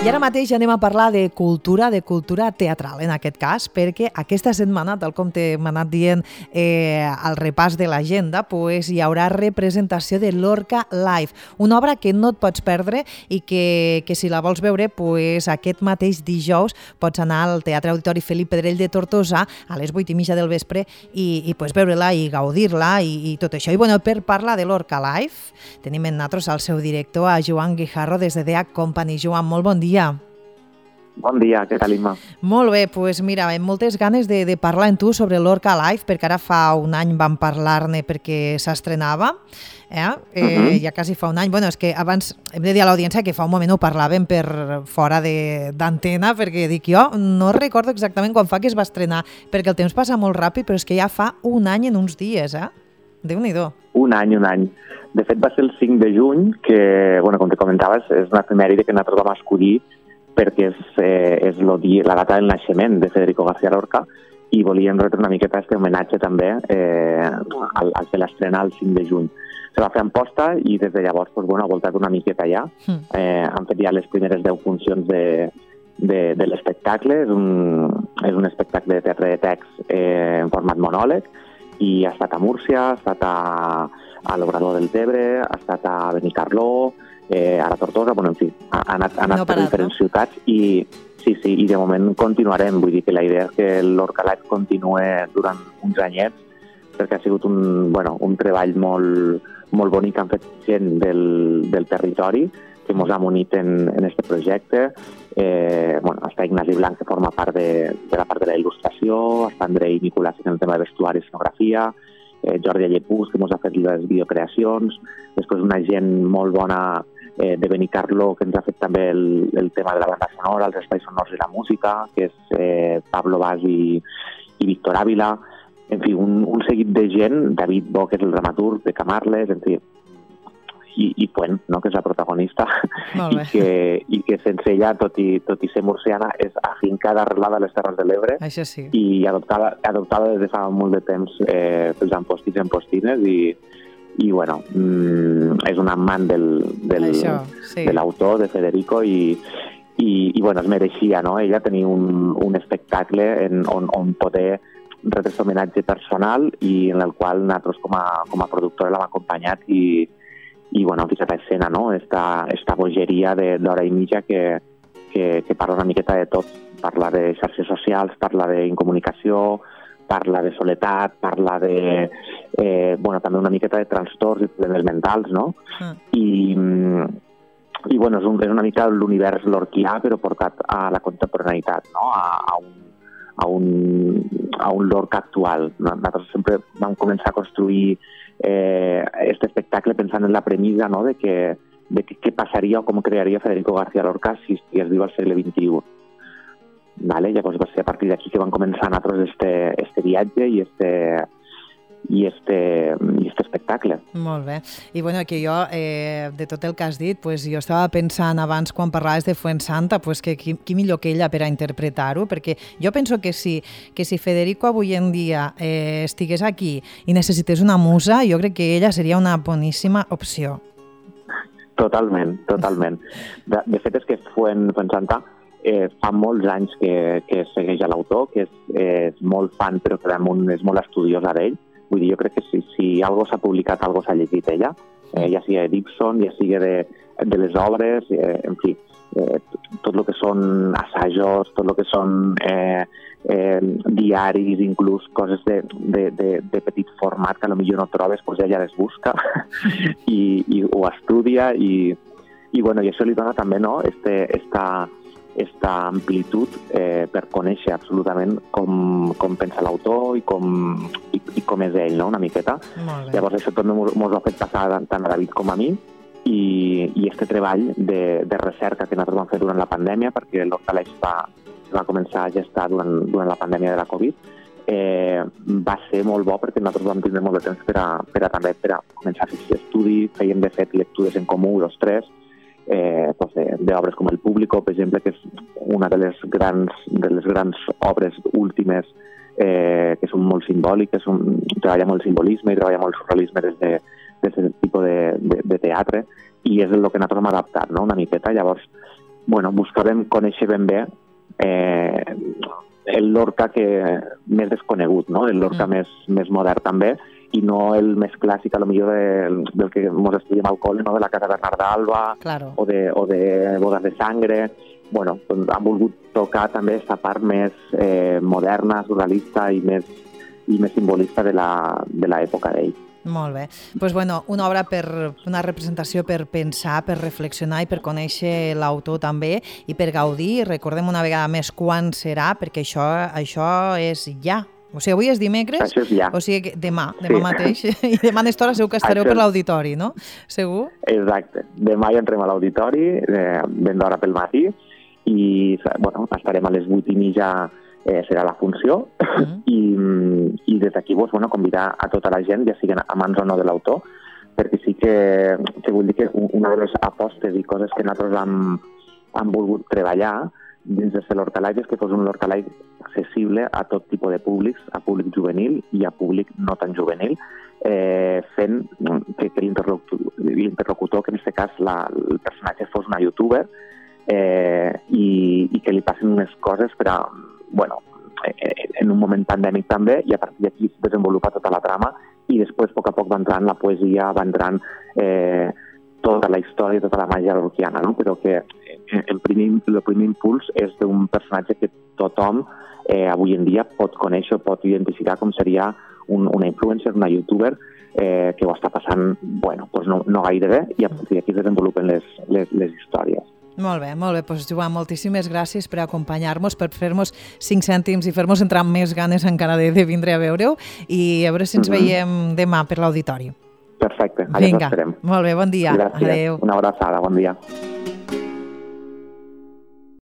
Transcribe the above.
I ara mateix anem a parlar de cultura teatral, en aquest cas, perquè aquesta setmana, tal com t'hem anat dient al repàs de l'agenda, pues, hi haurà representació de Lorca Live, una obra que no et pots perdre i que si la vols veure, pues, aquest mateix dijous pots anar al Teatre Auditori Felip Pedrell de Tortosa a les 8:30 del vespre i pues, veure-la i gaudir-la i tot això. I bueno, per parlar de Lorca Live, tenim en nosaltres al seu director, a Joan Guijarro, des de DH Company. Joan, molt bon dia. Bon dia, què tal, Imma? Molt bé, doncs mira, amb moltes ganes de parlar amb tu sobre Lorca Live, perquè ara fa un any vam parlar-ne perquè s'estrenava, ja quasi fa un any. Bueno, és que abans hem de dir a l'audiència que fa un moment ho parlàvem per fora d'antena, perquè dic jo, no recordo exactament quan fa que es va estrenar, perquè el temps passa molt ràpid, però és que ja fa un any en uns dies, Déu-n'hi-do. Un any. De fet, va ser el 5 de juny, que, bueno, com te comentaves, és una efemèride que nosaltres vam escollir perquè és la data del naixement de Federico García Lorca i volíem retre una miqueta aquest homenatge també al que l'estrena el 5 de juny. Se va fer en posta i des de llavors ha voltat una miqueta ja. Han fet ja les primeres 10 funcions de l'espectacle. És un espectacle de teatre de text en format monòleg i ha estat a Múrcia, ha estat a l'Obrador del Tebre, ha estat a Benicarló, a la Tortosa, bueno, en fi, ha anat per diferents ciutats i i de moment continuarem. Vull dir que la idea és que l'Lorca Live continue durant uns anyets perquè ha sigut un treball molt bonic que han fet gent del territori que ens ha unit en aquest projecte. Està Ignasi Blanc, que forma part de la part de la il·lustració, està Andrei Nicolàs en el tema de vestuari i escenografia, Jordi Allepús, que ens ha fet les videocreacions, després una gent molt bona de Benicarló, que ens ha fet també el tema de la banda sonora, els espais sonors i la música, que és Pablo Bas i Víctor Ávila. En fi, un seguit de gent, David Bo, que és el dramaturg de Camarles, en fi, i Puent, no?, que és la protagonista, i que sense ella, tot i ser murciana, és afincada, arrelada a les Terres de l'Ebre, i adoptada des de fa molt de temps pels empostins i empostines, i bueno, és un amant de l'autor, de Federico, i bueno, es mereixia, no?, ella tenir un espectacle on poder retre aquest homenatge personal i en el qual nosaltres com a productora l'hem acompanyat i bueno, hem ficat a escena, no?, esta bogeria d'hora i mitja que parla una miqueta de tot. Parla de xarxes socials, parla d'incomunicació, parla de soledat, parla de també una miqueta de trastorns i problemes mentals, no? I bueno, és una mica l'univers lorquià, però portat a la contemporaneïtat, no?, a un Lorca actual. Nosaltres sempre vam començar a construir aquest espectacle pensant en la premissa, no?, de què passaria o com crearia Federico García Lorca si estigués viu al segle XXI. Llavors va ser a partir d'aquí que vam començar nosaltres este viatge i este espectacle. Molt bé. I bueno, que jo, de tot el que has dit, pues, jo estava pensant abans quan parlaves de Fuensanta, pues, que qui millor que ella per a interpretar-ho, perquè jo penso que si Federico avui en dia estigués aquí i necessités una musa, jo crec que ella seria una boníssima opció. Totalment. De fet, és que Fuensanta fa molts anys que segueix a l'autor, que és molt fan, però que damunt és molt estudiosa d'ell. Vull dir, jo crec que si algo s'ha publicat, algo s'ha llegit ella, ja sigui d'Ibson, ja sigui de les obres, en fi, tot el que són assajos, tot el que són diaris, inclús coses de petit format que potser no trobes, doncs ella les busca i ho estudia i bueno, i això li dona també, no?, esta amplitud per conèixer absolutament com pensa l'autor i com és ell, no?, una miqueta. Llavors això tot ens ho ha fet passar tant a David com a mi i este treball de recerca que nosaltres vam fer durant la pandèmia, perquè l'Lorca Live va començar a gestar durant la pandèmia de la Covid, va ser molt bo perquè nosaltres vam tindre molt de temps per a començar a fer aquest estudi. Fèiem de fet lectures en comú, els tres, d'obres com El Público, per exemple, que és una de les grans obres últimes que són molt simbòliques, treballa molt el simbolisme i treballa molt el surrealisme des d'aquest tipus de teatre, i és el que nosaltres hem adaptat, no?, una miqueta. Llavors, buscàvem conèixer ben bé el Lorca més desconegut, no? El Lorca més modern també, i no el més clàssic, a lo millor del que ens estudiem al col·le, no? De la Casa Bernarda Alba, claro, o de Bodas de Sangre. Bueno, doncs han volgut tocar també aquesta part més moderna, surrealista i més simbolista de l'època d'ell. Molt bé. Doncs una obra una representació per pensar, per reflexionar i per conèixer l'autor també i per gaudir. Recordem una vegada més quan serà, perquè això és ja. O sigui, avui és dimecres, això és ja. O sigui, demà mateix, i demà a aquesta hora segur que estareu per l'auditori, no? Segur? Exacte. Demà hi entrem a l'auditori, ben d'hora pel matí, i estarem a les 8:30, serà la funció, i des d'aquí convidar a tota la gent, ja siguin amants o no de l'autor, perquè sí que vull dir que una de les apostes i coses que nosaltres hem volgut treballar dins de l'Hortalife és que fos un Hortalife accessible a tot tipus de públics, a públic juvenil i a públic no tan juvenil, fent que l'interlocutor, que en aquest cas el personatge fos una youtuber, i que li passin unes coses per a, en un moment pandèmic també, i a partir d'aquí es desenvolupa tota la trama, i després a poc va entrant la poesia, va entrant tota la història, tota la màgia lorquiana, no? Però que el primer impuls és d'un personatge que tothom avui en dia pot conèixer, pot identificar com seria una influencer, una youtuber, que ho està passant, no gaire bé, i a partir d'aquí es desenvolupen les històries. Molt bé. Doncs, Joan, moltíssimes gràcies per acompanyar-nos, per fer-nos 5 cèntims i fer-nos entrar amb més ganes encara de vindre a veure-ho, i a veure si ens veiem demà per l'auditori. Perfecte, allà ens esperem. Molt bé, bon dia. Gràcies. Adéu. Una abraçada, bon dia.